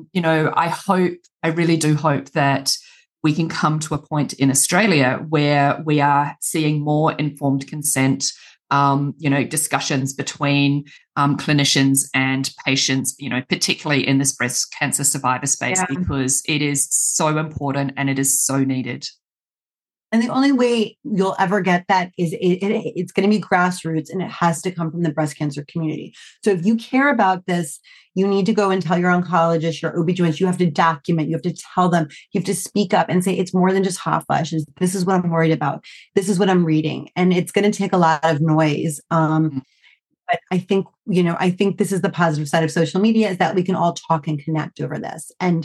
I really do hope that we can come to a point in Australia where we are seeing more informed consent, discussions between clinicians and patients, particularly in this breast cancer survivor space, because it is so important and it is so needed. And the only way you'll ever get that is it's going to be grassroots, and it has to come from the breast cancer community. So if you care about this, you need to go and tell your oncologist, your OB-GYNs, you have to document, you have to tell them, you have to speak up and say, it's more than just hot flashes. This is what I'm worried about. This is what I'm reading. And it's going to take a lot of noise. But I think this is the positive side of social media, is that we can all talk and connect over this. And,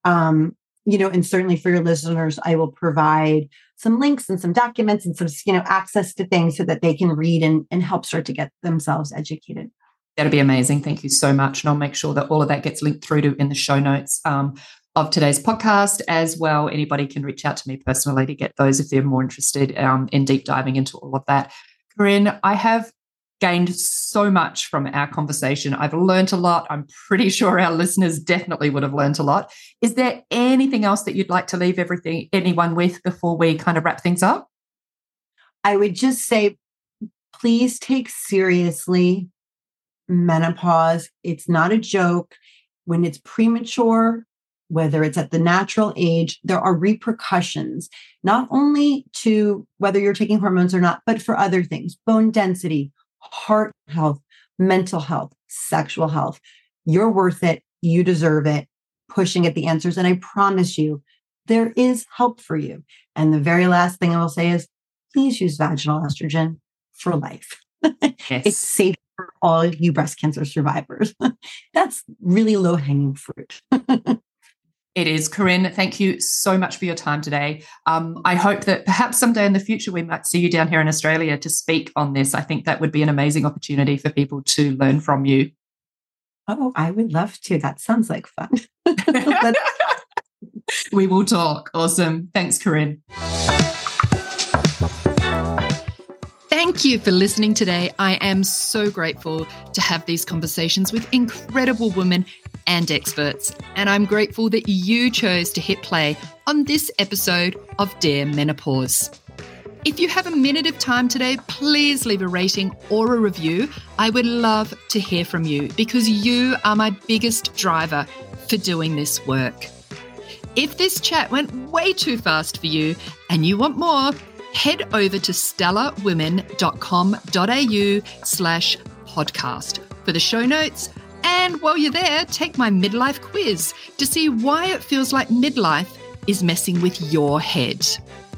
and certainly for your listeners, I will provide some links and some documents and some, access to things so that they can read and help start to get themselves educated. That'd be amazing. Thank you so much. And I'll make sure that all of that gets linked through to in the show notes of today's podcast as well. Anybody can reach out to me personally to get those if they're more interested in deep diving into all of that. Corinne, I have gained so much from our conversation. I've learned a lot. I'm pretty sure our listeners definitely would have learned a lot. Is there anything else that you'd like to leave anyone with before we kind of wrap things up? I would just say, please take seriously menopause. It's not a joke. When it's premature, whether it's at the natural age, there are repercussions, not only to whether you're taking hormones or not, but for other things, bone density, heart health, mental health, sexual health. You're worth it. You deserve it. Pushing at the answers. And I promise you, there is help for you. And the very last thing I will say is, please use vaginal estrogen for life. Yes. It's safe for all you breast cancer survivors. That's really low-hanging fruit. It is. Corinne, thank you so much for your time today. I hope that perhaps someday in the future we might see you down here in Australia to speak on this. I think that would be an amazing opportunity for people to learn from you. Oh, I would love to. That sounds like fun. We will talk. Awesome. Thanks, Corinne. Thank you for listening today. I am so grateful to have these conversations with incredible women and experts. And I'm grateful that you chose to hit play on this episode of Dear Menopause. If you have a minute of time today, please leave a rating or a review. I would love to hear from you because you are my biggest driver for doing this work. If this chat went way too fast for you and you want more, head over to stellarwomen.com.au/podcast for the show notes. And while you're there, take my midlife quiz to see why it feels like midlife is messing with your head.